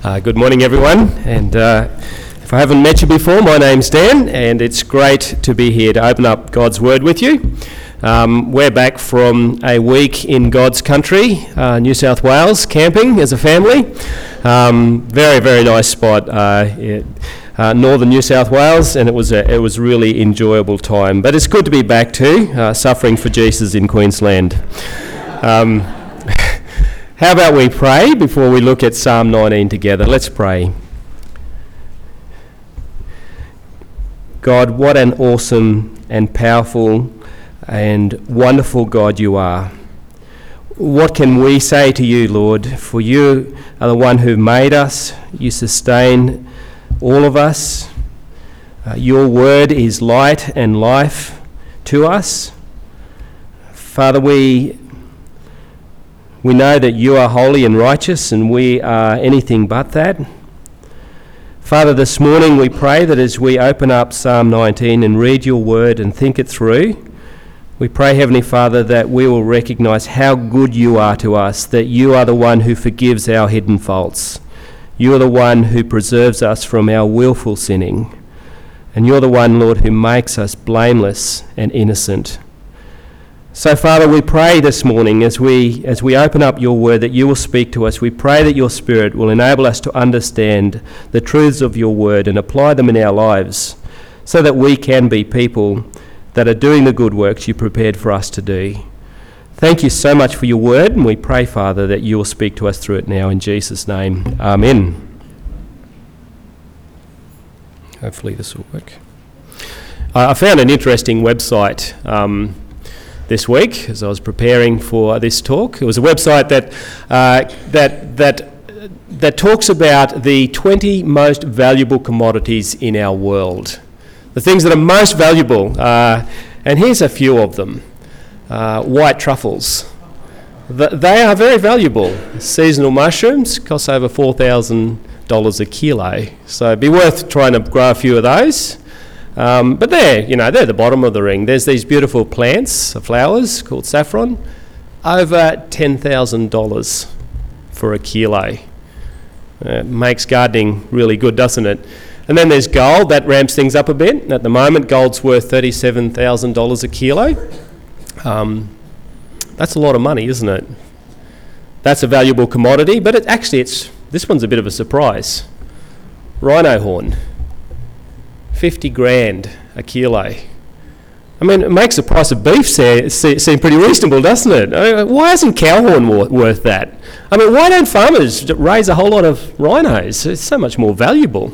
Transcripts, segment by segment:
Good morning, everyone, and if I haven't met you before, my name's Dan, and it's great to be here to open up God's Word with you. We're back from a week in God's country, New South Wales, camping as a family. Very, very nice spot, northern New South Wales, and it was a really enjoyable time. But it's good to be back too, suffering for Jesus in Queensland. How about we pray before we look at Psalm 19 together? Let's pray. God, what an awesome and powerful and wonderful God you are. What can we say to you, Lord? For you are the one who made us. You sustain all of us. Your word is light and life to us. Father, we know that you are holy and righteous, and we are anything but that. Father, this morning we pray that as we open up Psalm 19 and read your word and think it through, we pray, Heavenly Father, that we will recognise how good you are to us, that you are the one who forgives our hidden faults. You are the one who preserves us from our willful sinning. And you're the one, Lord, who makes us blameless and innocent. So, Father, we pray this morning as we open up your word that you will speak to us. We pray that your Spirit will enable us to understand the truths of your word and apply them in our lives so that we can be people that are doing the good works you prepared for us to do. Thank you so much for your word, and we pray, Father, that you will speak to us through it now in Jesus' name. Amen. Hopefully this will work. I found an interesting website this week as I was preparing for this talk. It was a website that talks about the 20 most valuable commodities in our world. The things that are most valuable, and here's a few of them. White truffles. They are very valuable. Seasonal mushrooms cost over $4,000 a kilo, so it'd be worth trying to grow a few of those. But they're the bottom of the ring. There's these beautiful plants, flowers called saffron, over $10,000 for a kilo. It makes gardening really good, doesn't it? And then there's gold. That ramps things up a bit. At the moment, gold's worth $37,000 a kilo. That's a lot of money, isn't it? That's a valuable commodity, but this one's a bit of a surprise. Rhino horn. 50 grand a kilo. I mean, it makes the price of beef seem pretty reasonable, doesn't it? I mean, why isn't cow horn worth that? I mean, why don't farmers raise a whole lot of rhinos? It's so much more valuable.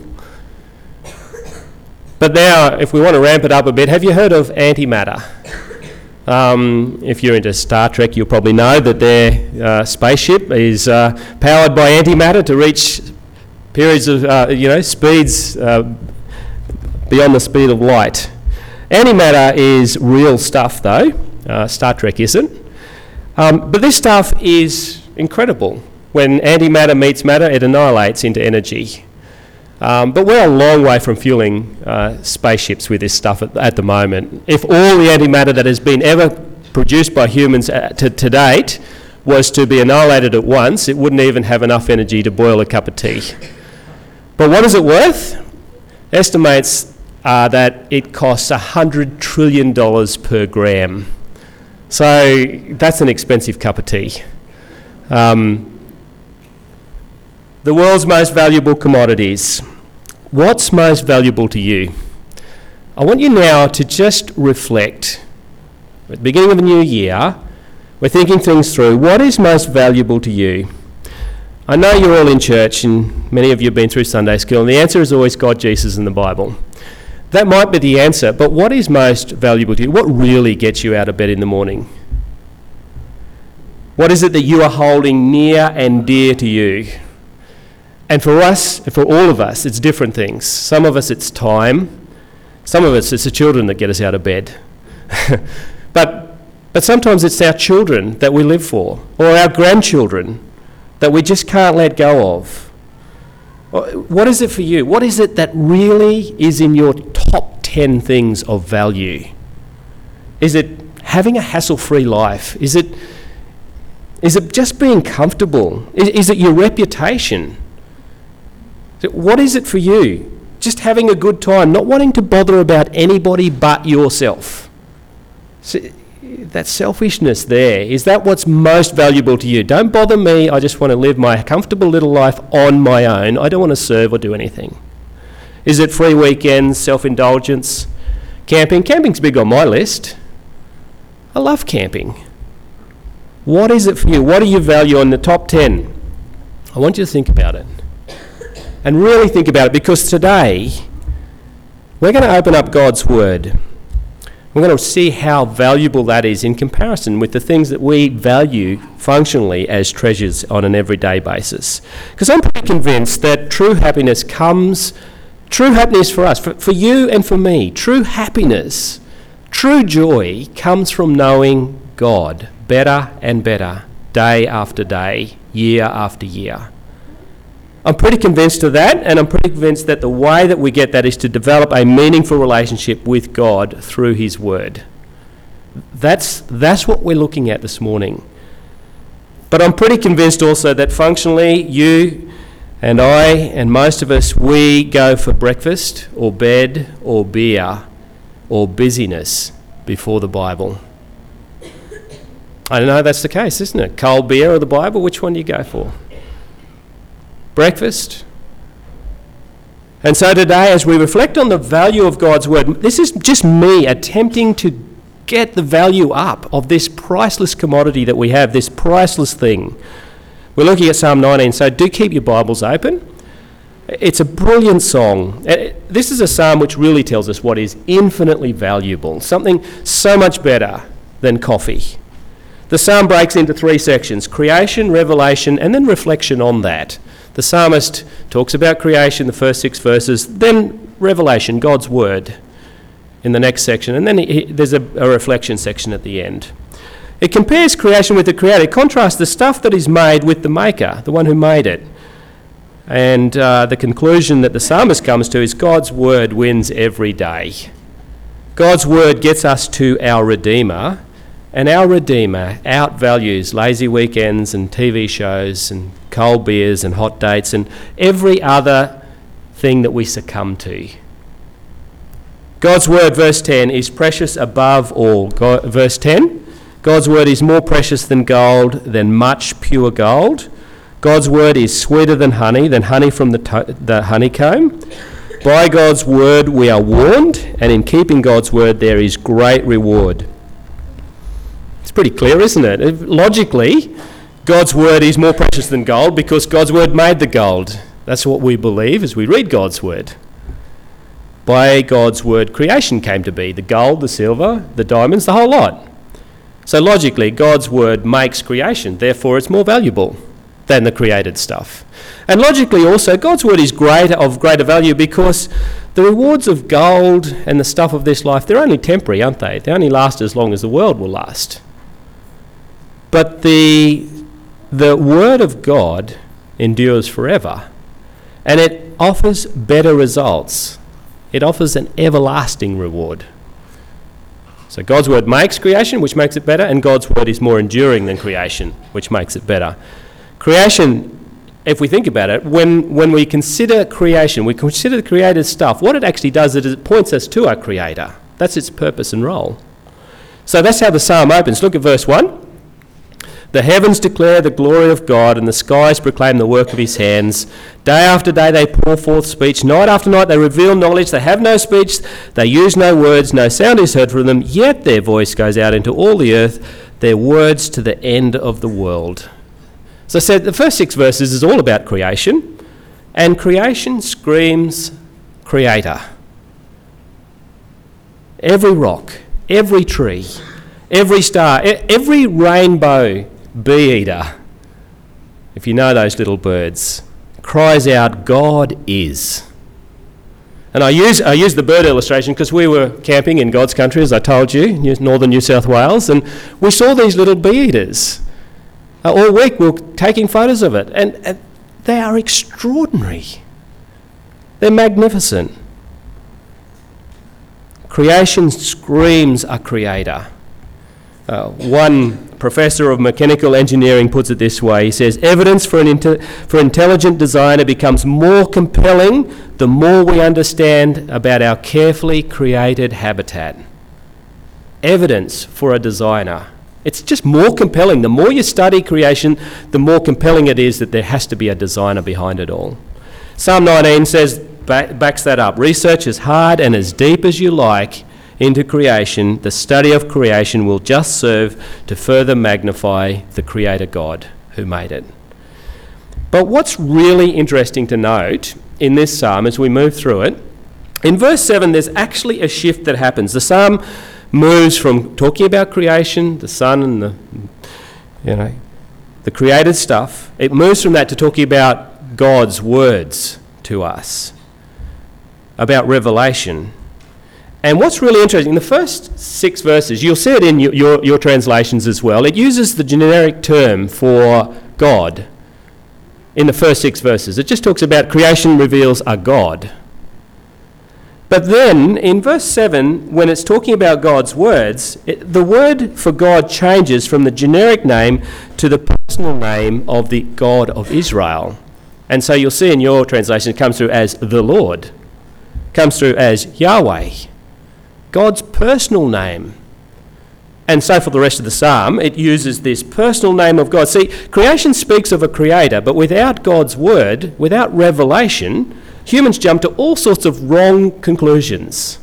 But now, if we want to ramp it up a bit, have you heard of antimatter? If you're into Star Trek, you'll probably know that their spaceship is powered by antimatter to reach periods of, speeds beyond the speed of light. Antimatter is real stuff, though. Star Trek isn't. But this stuff is incredible. When antimatter meets matter, it annihilates into energy. But we're a long way from fueling spaceships with this stuff at the moment. If all the antimatter that has been ever produced by humans to date was to be annihilated at once, it wouldn't even have enough energy to boil a cup of tea. But what is it worth? Estimates are that it costs $100 trillion per gram. So that's an expensive cup of tea. The world's most valuable commodities. What's most valuable to you? I want you now to just reflect. At the beginning of a new year, we're thinking things through. What is most valuable to you? I know you're all in church and many of you have been through Sunday school, and the answer is always God, Jesus, and the Bible. That might be the answer, but what is most valuable to you? What really gets you out of bed in the morning? What is it that you are holding near and dear to you? And for all of us, it's different things. Some of us, it's time. Some of us, it's the children that get us out of bed. But sometimes it's our children that we live for, or our grandchildren that we just can't let go of. What is it for you? What is it that really is in your top 10 things of value? Is it having a hassle-free life? Is it just being comfortable? Is it your reputation? What is it for you? Just having a good time, not wanting to bother about anybody but yourself. So, that selfishness there, is that what's most valuable to you? Don't bother me, I just want to live my comfortable little life on my own. I don't want to serve or do anything. Is it free weekends, self-indulgence, camping? Camping's big on my list. I love camping. What is it for you? What do you value on the top 10? I want you to think about it. And really think about it, because today we're going to open up God's Word. We're going to see how valuable that is in comparison with the things that we value functionally as treasures on an everyday basis. Because I'm pretty convinced that true happiness for us, for you and for me, true happiness, true joy comes from knowing God better and better, day after day, year after year. I'm pretty convinced of that, and I'm pretty convinced that the way that we get that is to develop a meaningful relationship with God through His Word. That's what we're looking at this morning. But I'm pretty convinced also that functionally you and I and most of us, we go for breakfast or bed or beer or busyness before the Bible. I know that's the case, isn't it? Cold beer or the Bible, which one do you go for? Breakfast. And so today, as we reflect on the value of God's Word, this is just me attempting to get the value up of this priceless commodity that we have, this priceless thing. We're looking at Psalm 19, so do keep your Bibles open. It's a brilliant song. This is a psalm which really tells us what is infinitely valuable, something so much better than coffee. The psalm breaks into 3 sections: creation, revelation, and then reflection on that. The psalmist talks about creation, the first 6 verses, then revelation, God's Word, in the next section, and then there's a reflection section at the end. It compares creation with the Creator. It contrasts the stuff that is made with the Maker, the one who made it. And the conclusion that the psalmist comes to is God's Word wins every day. God's Word gets us to our Redeemer, and our Redeemer outvalues lazy weekends and TV shows and cold beers and hot dates and every other thing that we succumb to. God's Word, verse 10, is precious above all. Verse 10, God's Word is more precious than gold, than much pure gold. God's Word is sweeter than honey from the honeycomb. By God's Word we are warned, and in keeping God's Word there is great reward. It's pretty clear, isn't it? Logically, God's Word is more precious than gold because God's Word made the gold. That's what we believe as we read God's Word. By God's Word, creation came to be. The gold, the silver, the diamonds, the whole lot. So logically, God's Word makes creation. Therefore, it's more valuable than the created stuff. And logically also, God's Word is of greater value because the rewards of gold and the stuff of this life, they're only temporary, aren't they? They only last as long as the world will last. But the Word of God endures forever, and it offers better results. It offers an everlasting reward. So God's Word makes creation, which makes it better, and God's Word is more enduring than creation, which makes it better. Creation, if we think about it, when we consider creation, we consider the created stuff, what it actually does is it points us to our Creator. That's its purpose and role. So that's how the psalm opens. Look at verse 1. The heavens declare the glory of God, and the skies proclaim the work of His hands. Day after day they pour forth speech. Night after night they reveal knowledge. They have no speech. They use no words. No sound is heard from them. Yet their voice goes out into all the earth, their words to the end of the world. So I said the first 6 verses is all about creation, and creation screams Creator. Every rock, every tree, every star, every rainbow bee-eater, if you know those little birds, cries out, God is. And I use the bird illustration because we were camping in God's country, as I told you, northern New South Wales, and we saw these little bee-eaters. All week we were taking photos of it, and they are extraordinary. They're magnificent. Creation screams a Creator. One professor of mechanical engineering, puts it this way. He says, evidence for intelligent designer becomes more compelling the more we understand about our carefully created habitat. Evidence for a designer. It's just more compelling. The more you study creation, the more compelling it is that there has to be a designer behind it all. Psalm 19 says, backs that up. Research as hard and as deep as you like into creation. The study of creation will just serve to further magnify the Creator God who made it. But what's really interesting to note in this psalm as we move through it, in verse 7 there's actually a shift that happens. The psalm moves from talking about creation, the sun and the created stuff. It moves from that to talking about God's words to us, about revelation. And what's really interesting, in the first 6 verses, you'll see it in your translations as well, it uses the generic term for God in the first 6 verses. It just talks about creation reveals a God. But then, in verse 7, when it's talking about God's words, the word for God changes from the generic name to the personal name of the God of Israel. And so you'll see in your translation it comes through as the Lord, comes through as Yahweh, God's personal name. And so for the rest of the psalm, it uses this personal name of God. See, creation speaks of a creator, but without God's word, without revelation, humans jump to all sorts of wrong conclusions.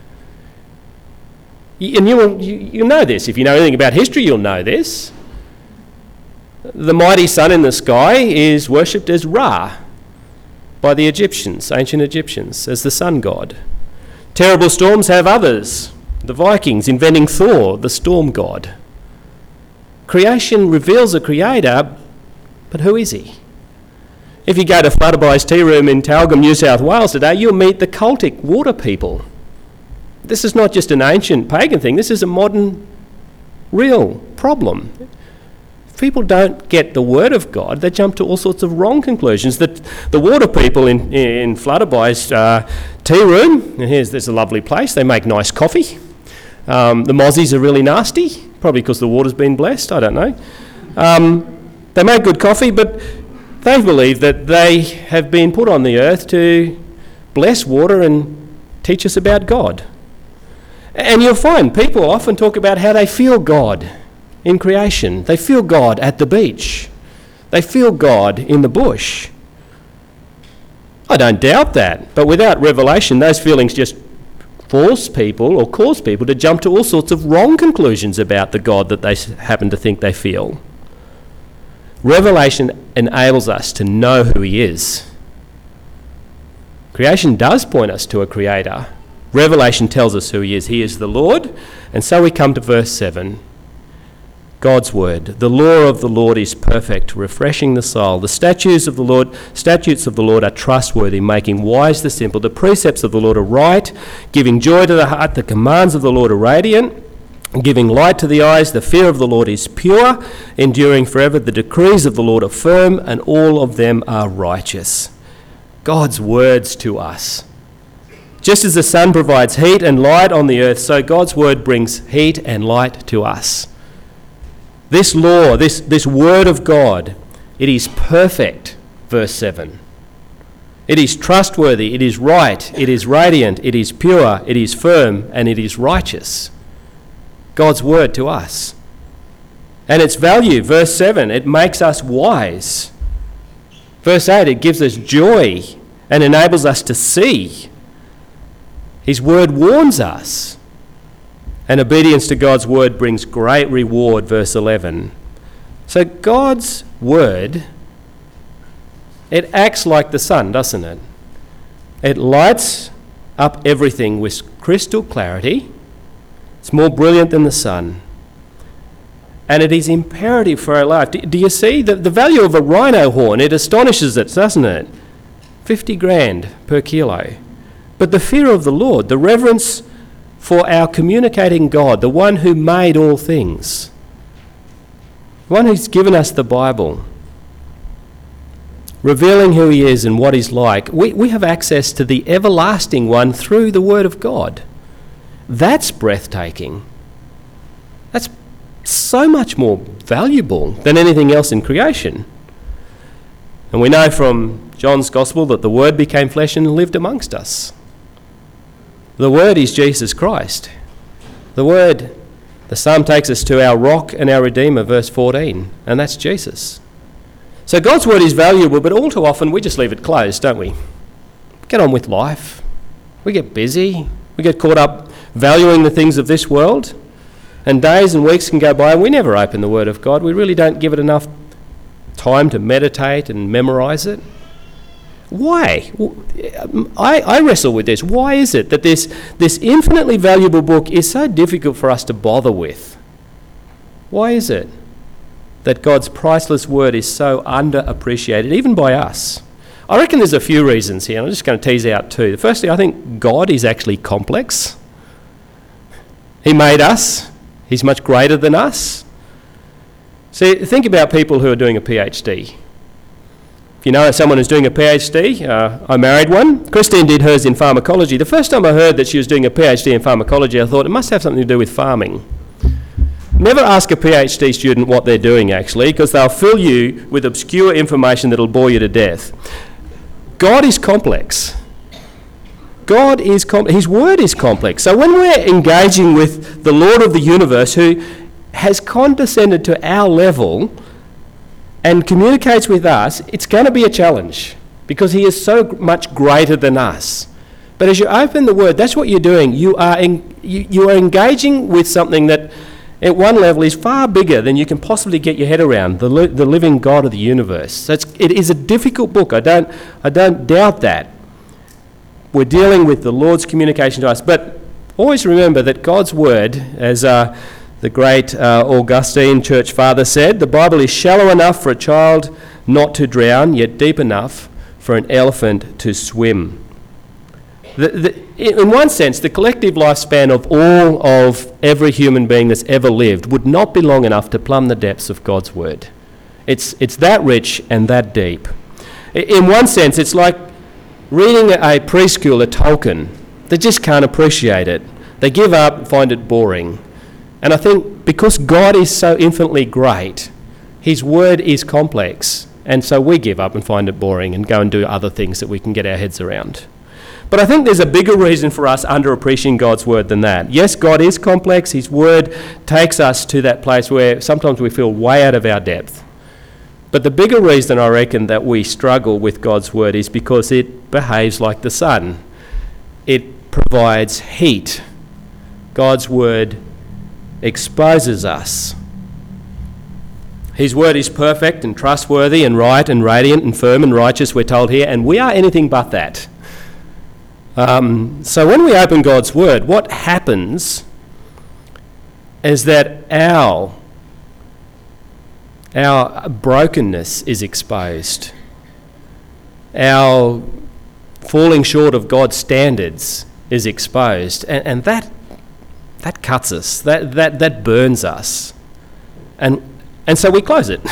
And you'll know this. If you know anything about history, you'll know this. The mighty sun in the sky is worshipped as Ra by the Egyptians, ancient Egyptians, as the sun god. Terrible storms have others, the Vikings inventing Thor, the storm god. Creation reveals a creator, but who is he? If you go to Flutterbye's Tea Room in Tyalgum, New South Wales today, you'll meet the cultic water people. This is not just an ancient pagan thing, this is a modern, real problem. If people don't get the word of God, they jump to all sorts of wrong conclusions. The water people in Flutterbye's Tea Room, and there's a lovely place, they make nice coffee. The mozzies are really nasty, probably because the water's been blessed, I don't know. They make good coffee, but they believe that they have been put on the earth to bless water and teach us about God. And you'll find people often talk about how they feel God in creation. They feel God at the beach. They feel God in the bush. I don't doubt that, but without revelation, those feelings just force people or cause people to jump to all sorts of wrong conclusions about the God that they happen to think they feel. Revelation enables us to know who he is. Creation does point us to a creator. Revelation tells us who he is. He is the Lord. And so we come to verse 7. God's word. The law of the Lord is perfect, refreshing the soul. The statutes of the Lord are trustworthy, making wise the simple. The precepts of the Lord are right, giving joy to the heart. The commands of the Lord are radiant, giving light to the eyes. The fear of the Lord is pure, enduring forever. The decrees of the Lord are firm, and all of them are righteous. God's words to us. Just as the sun provides heat and light on the earth, so God's word brings heat and light to us. This law, this word of God, it is perfect, verse 7. It is trustworthy, it is right, it is radiant, it is pure, it is firm, and it is righteous. God's word to us. And its value, verse 7, it makes us wise. Verse 8, it gives us joy and enables us to see. His word warns us. And obedience to God's word brings great reward, verse 11. So God's word, it acts like the sun, doesn't it? It lights up everything with crystal clarity. It's more brilliant than the sun. And it is imperative for our life. Do you see the value of a rhino horn? It astonishes us, doesn't it? 50 grand per kilo. But the fear of the Lord, the reverence for our communicating God, the one who made all things, the one who's given us the Bible, revealing who he is and what he's like, we have access to the everlasting one through the word of God. That's breathtaking. so much more valuable than anything else in creation. And we know from John's Gospel that the Word became flesh and lived amongst us. The Word is Jesus Christ. The Word, the Psalm takes us to our rock and our Redeemer, verse 14, and that's Jesus. So God's Word is valuable, but all too often we just leave it closed, don't we? Get on with life. We get busy. We get caught up valuing the things of this world, and days and weeks can go by and we never open the Word of God. We really don't give it enough time to meditate and memorise it. Why? I wrestle with this. Why is it that this infinitely valuable book is so difficult for us to bother with? Why is it that God's priceless Word is so underappreciated, even by us? I reckon there's a few reasons here. I'm just going to tease out two. Firstly, I think God is actually complex. He made us. He's much greater than us. See, think about people who are doing a PhD. If you know someone who's doing a PhD, I married one. Christine did hers in pharmacology. The first time I heard that she was doing a PhD in pharmacology, I thought it must have something to do with farming. Never ask a PhD student what they're doing, actually, because they'll fill you with obscure information that'll bore you to death. God is complex. His Word is complex. So when we're engaging with the Lord of the universe, who has condescended to our level and communicates with us, it's going to be a challenge because he is so much greater than us. But as you open the Word, that's what you're doing. You are engaging with something that at one level is far bigger than you can possibly get your head around, the living God of the universe. So it is a difficult book. I don't doubt that. We're dealing with the Lord's communication to us. But always remember that God's Word, as the great Augustine church father said, the Bible is shallow enough for a child not to drown, yet deep enough for an elephant to swim. In one sense, the collective lifespan of all of every human being that's ever lived would not be long enough to plumb the depths of God's Word. It's that rich and that deep. In one sense, it's like reading a preschooler Tolkien. They just can't appreciate it. They give up and find it boring. And I think because God is so infinitely great, his Word is complex, and so we give up and find it boring and go and do other things that we can get our heads around. But I think there's a bigger reason for us underappreciating God's Word than that. Yes, God is complex. His Word takes us to that place where sometimes we feel way out of our depth. But the bigger reason I reckon that we struggle with God's Word is because it behaves like the sun. It provides heat. God's Word exposes us. His Word is perfect and trustworthy and right and radiant and firm and righteous, we're told here, and we are anything but that. So when we open God's Word, what happens is that our brokenness is exposed. Our falling short of God's standards is exposed. And that cuts us. That burns us. And so we close it.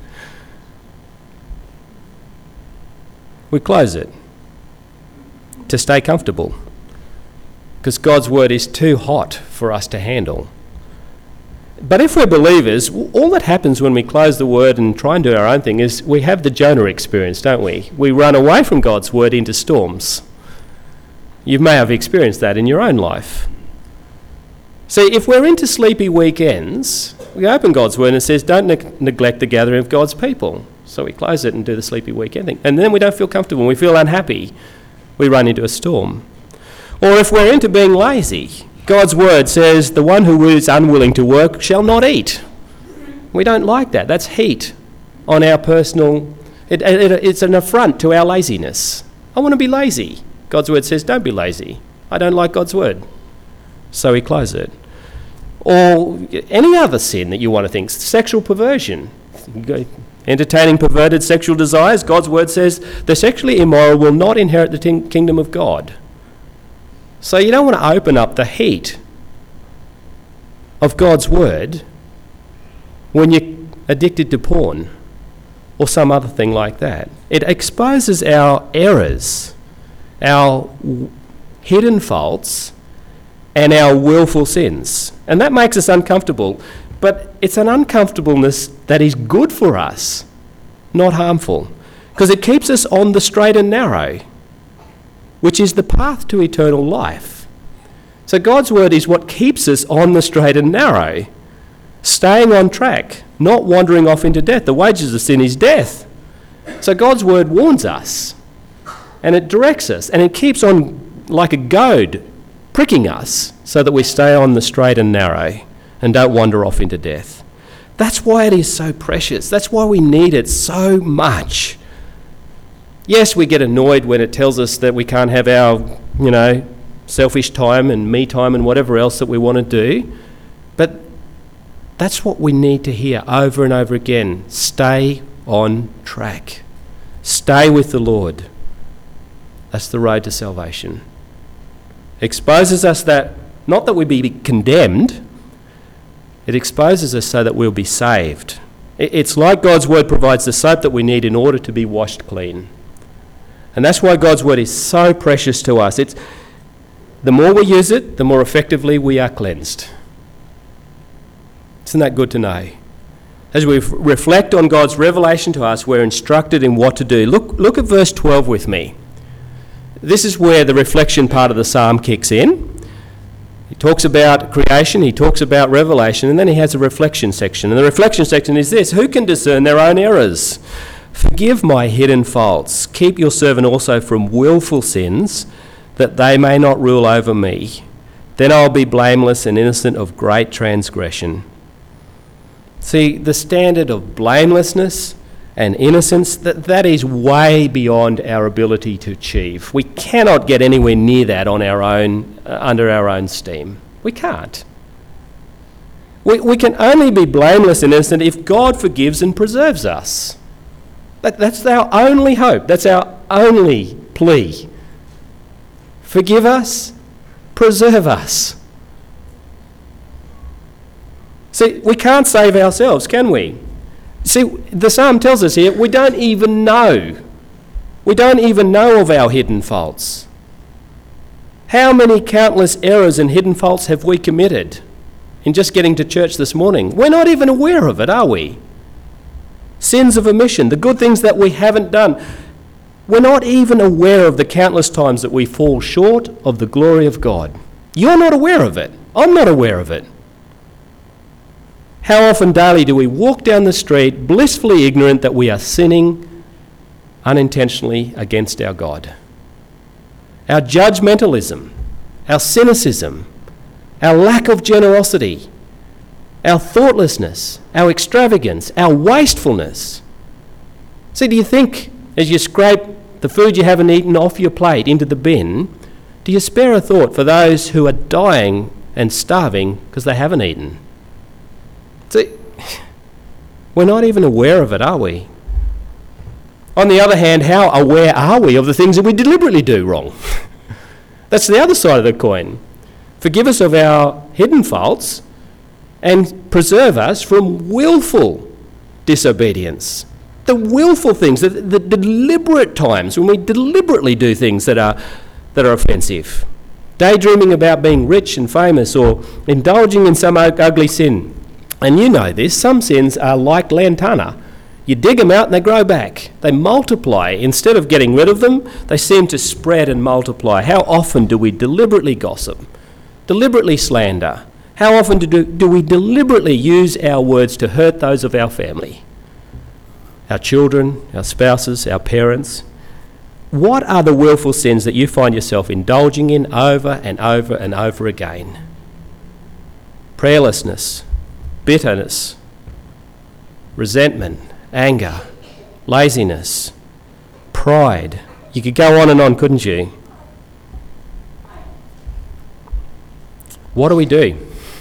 We close it to stay comfortable, because God's Word is too hot for us to handle. But if we're believers, all that happens when we close the Word and try and do our own thing is we have the Jonah experience, don't we? We run away from God's Word into storms. You may have experienced that in your own life. See, if we're into sleepy weekends, we open God's Word and it says, don't neglect the gathering of God's people. So we close it and do the sleepy weekend thing. And then we don't feel comfortable and we feel unhappy. We run into a storm. Or if we're into being lazy, God's Word says, the one who is unwilling to work shall not eat. We don't like that. That's heat on our personal... It's an affront to our laziness. I want to be lazy. God's Word says, don't be lazy. I don't like God's Word. So we close it. Or any other sin that you want to think. Sexual perversion. Entertaining perverted sexual desires, God's Word says the sexually immoral will not inherit the kingdom of God. So you don't want to open up the heat of God's Word when you're addicted to porn or some other thing like that. It exposes our errors, our hidden faults, and our willful sins. And that makes us uncomfortable. But it's an uncomfortableness that is good for us, not harmful, because it keeps us on the straight and narrow, which is the path to eternal life. So God's word is what keeps us on the straight and narrow, staying on track, not wandering off into death. The wages of sin is death. So God's word warns us, and it directs us, and it keeps on like a goad, pricking us so that we stay on the straight and narrow and don't wander off into death. That's why it is so precious. That's why we need it so much. Yes, we get annoyed when it tells us that we can't have our, selfish time and me time and whatever else that we want to do. But that's what we need to hear over and over again. Stay on track. Stay with the Lord. That's the road to salvation. Exposes us that, not that we be condemned, it exposes us so that we'll be saved. It's like God's word provides the soap that we need in order to be washed clean. And that's why God's word is so precious to us. The more we use it, the more effectively we are cleansed. Isn't that good to know? As we reflect on God's revelation to us, we're instructed in what to do. Look at verse 12 with me. This is where the reflection part of the psalm kicks in. He talks about creation, he talks about revelation, and then he has a reflection section. And the reflection section is this: who can discern their own errors? Forgive my hidden faults. Keep your servant also from willful sins, that they may not rule over me. Then I'll be blameless and innocent of great transgression. See, the standard of blamelessness and innocence, that is way beyond our ability to achieve. We cannot get anywhere near that on our own, under our own steam. We can't. We can only be blameless and innocent if God forgives and preserves us. That's our only hope. That's our only plea. Forgive us, preserve us. See, we can't save ourselves, can we? See, the psalm tells us here, we don't even know. We don't even know of our hidden faults. How many countless errors and hidden faults have we committed in just getting to church this morning? We're not even aware of it, are we? Sins of omission, the good things that we haven't done. We're not even aware of the countless times that we fall short of the glory of God. You're not aware of it. I'm not aware of it. How often daily do we walk down the street blissfully ignorant that we are sinning unintentionally against our God? Our judgmentalism, our cynicism, our lack of generosity, our thoughtlessness, our extravagance, our wastefulness. See, do you think as you scrape the food you haven't eaten off your plate into the bin, do you spare a thought for those who are dying and starving because they haven't eaten? See, we're not even aware of it, are we? On the other hand, how aware are we of the things that we deliberately do wrong? That's the other side of the coin. Forgive us of our hidden faults and preserve us from willful disobedience. The willful things, the deliberate times when we deliberately do things that are offensive. Daydreaming about being rich and famous, or indulging in some ugly sin. And you know this, some sins are like lantana. You dig them out and they grow back. They multiply. Instead of getting rid of them, they seem to spread and multiply. How often do we deliberately gossip, deliberately slander? How often do we deliberately use our words to hurt those of our family? Our children, our spouses, our parents. What are the willful sins that you find yourself indulging in over and over and over again? Prayerlessness, bitterness, resentment, anger, laziness, pride. You could go on and on, couldn't you? What do?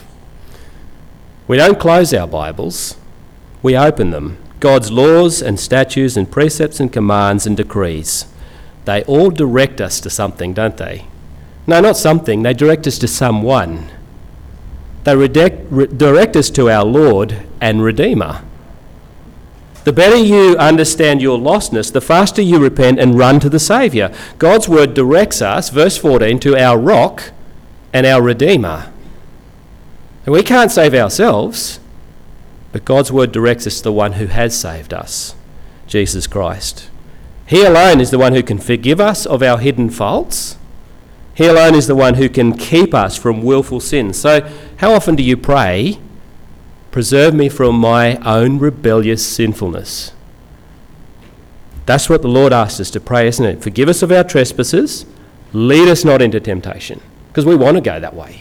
We don't close our Bibles, we open them. God's laws and statutes and precepts and commands and decrees, they all direct us to something, don't they? No, not something, they direct us to someone. They direct us to our Lord and Redeemer. The better you understand your lostness, the faster you repent and run to the Saviour. God's word directs us, verse 14, to our rock and our Redeemer. And we can't save ourselves. But God's word directs us to the one who has saved us, Jesus Christ. He alone is the one who can forgive us of our hidden faults. He alone is the one who can keep us from willful sin. So how often do you pray, preserve me from my own rebellious sinfulness? That's what the Lord asks us to pray, isn't it? Forgive us of our trespasses, lead us not into temptation, because we want to go that way.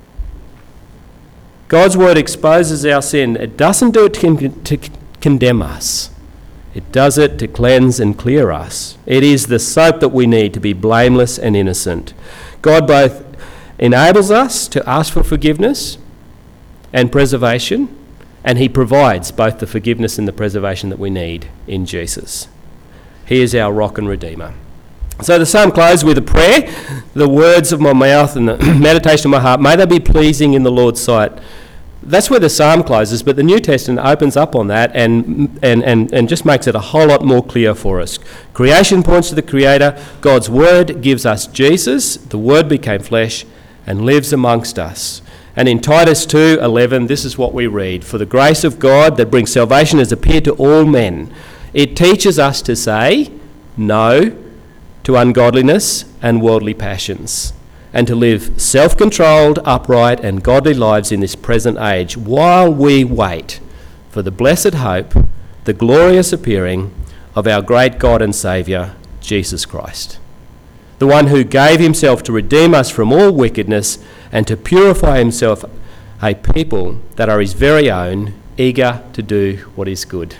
God's word exposes our sin. It doesn't do it to condemn us. It does it to cleanse and clear us. It is the soap that we need to be blameless and innocent. God both enables us to ask for forgiveness and preservation, and he provides both the forgiveness and the preservation that we need in Jesus. He is our rock and redeemer. So the psalm closes with a prayer. The words of my mouth and the meditation of my heart, may they be pleasing in the Lord's sight. That's where the psalm closes, but the New Testament opens up on that and just makes it a whole lot more clear for us. Creation points to the Creator. God's word gives us Jesus. The word became flesh and lives amongst us. And in Titus 2:11, this is what we read. For the grace of God that brings salvation has appeared to all men. It teaches us to say no to ungodliness and worldly passions, and to live self-controlled, upright and godly lives in this present age, while we wait for the blessed hope, the glorious appearing of our great God and Saviour, Jesus Christ, the one who gave himself to redeem us from all wickedness and to purify himself a people that are his very own, eager to do what is good.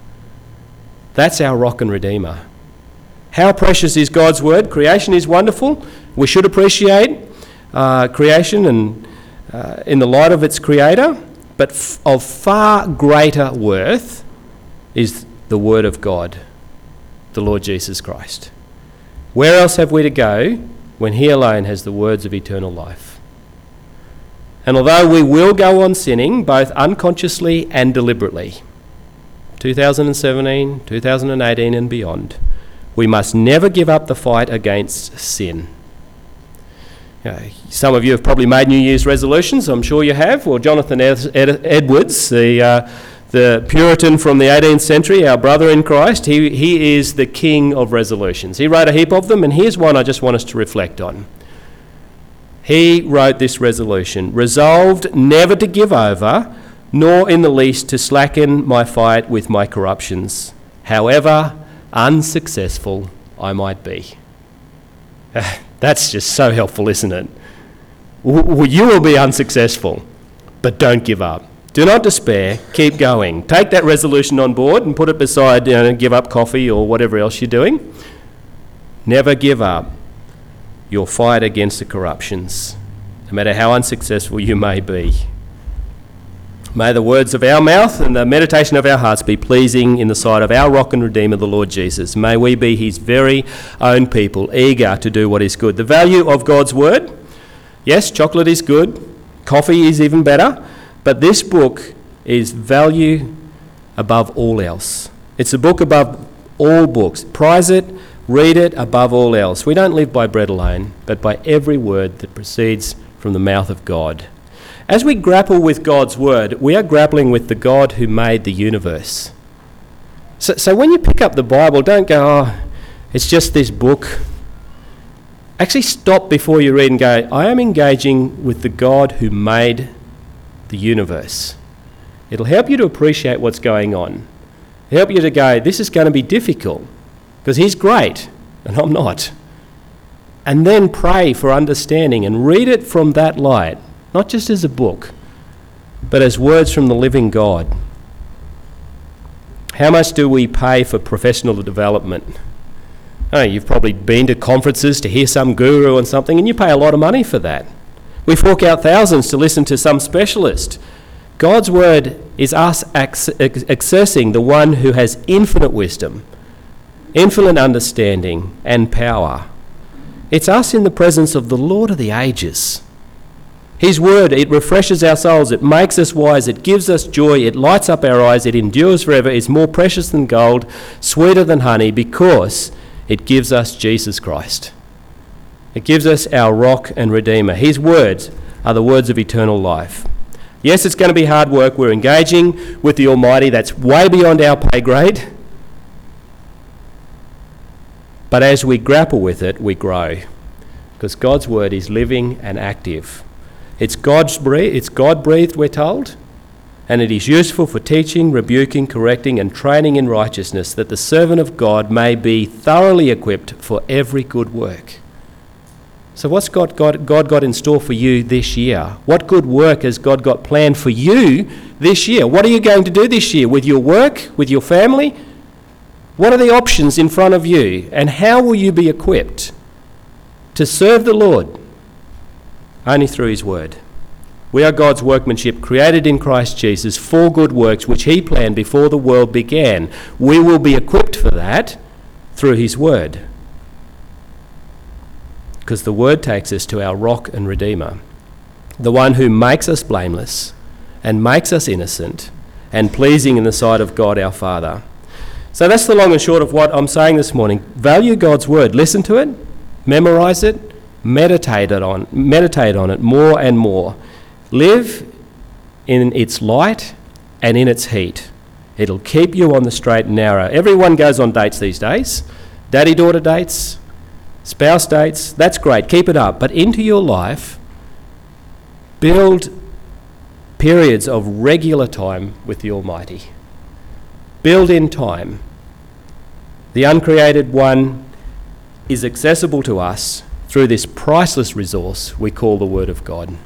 That's our rock and redeemer. How precious is God's word? Creation is wonderful. We should appreciate creation and in the light of its creator, but of far greater worth is the word of God, the Lord Jesus Christ. Where else have we to go when he alone has the words of eternal life? And although we will go on sinning, both unconsciously and deliberately, 2017, 2018 and beyond, we must never give up the fight against sin. Some of you have probably made New Year's resolutions, I'm sure you have. Well, Jonathan Edwards, the Puritan from the 18th century, our brother in Christ, he is the king of resolutions. He wrote a heap of them, and here's one I just want us to reflect on. He wrote this resolution: resolved never to give over, nor in the least to slacken my fight with my corruptions, however unsuccessful I might be. That's just so helpful, isn't it? You will be unsuccessful, but don't give up. Do not despair, keep going. Take that resolution on board and put it beside, give up coffee or whatever else you're doing. Never give up your fight against the corruptions, no matter how unsuccessful you may be. May the words of our mouth and the meditation of our hearts be pleasing in the sight of our rock and redeemer, the Lord Jesus. May we be his very own people, eager to do what is good. The value of God's word. Yes, chocolate is good. Coffee is even better. But this book is value above all else. It's a book above all books. Prize it, read it above all else. We don't live by bread alone, but by every word that proceeds from the mouth of God. As we grapple with God's word, we are grappling with the God who made the universe. So when you pick up the Bible, don't go, it's just this book. Actually stop before you read and go, I am engaging with the God who made the universe. It'll help you to appreciate what's going on. It'll help you to go, this is going to be difficult because he's great and I'm not. And then pray for understanding and read it from that light. Not just as a book, but as words from the living God. How much do we pay for professional development? Oh, you've probably been to conferences to hear some guru on something, and you pay a lot of money for that. We fork out thousands to listen to some specialist. God's word is us accessing the one who has infinite wisdom, infinite understanding and power. It's us in the presence of the Lord of the ages. His word, it refreshes our souls, it makes us wise, it gives us joy, it lights up our eyes, it endures forever, is more precious than gold, sweeter than honey, because it gives us Jesus Christ. It gives us our rock and redeemer. His words are the words of eternal life. Yes, it's going to be hard work. We're engaging with the Almighty. That's way beyond our pay grade. But as we grapple with it, we grow. Because God's word is living and active. It's God-breathed, we're told. And it is useful for teaching, rebuking, correcting, and training in righteousness, that the servant of God may be thoroughly equipped for every good work. So what's God got in store for you this year? What good work has God got planned for you this year? What are you going to do this year with your work, with your family? What are the options in front of you? And how will you be equipped to serve the Lord? Only through his word. We are God's workmanship, created in Christ Jesus for good works, which he planned before the world began. We will be equipped for that through his word. Because the word takes us to our rock and redeemer, the one who makes us blameless and makes us innocent and pleasing in the sight of God our Father. So that's the long and short of what I'm saying this morning. Value God's word. Listen to it, memorise it, meditate on it more and more. Live in its light and in its heat. It'll keep you on the straight and narrow. Everyone goes on dates these days. Daddy-daughter dates, spouse dates, that's great, keep it up. But into your life, build periods of regular time with the Almighty. Build in time. The uncreated one is accessible to us through this priceless resource we call the Word of God.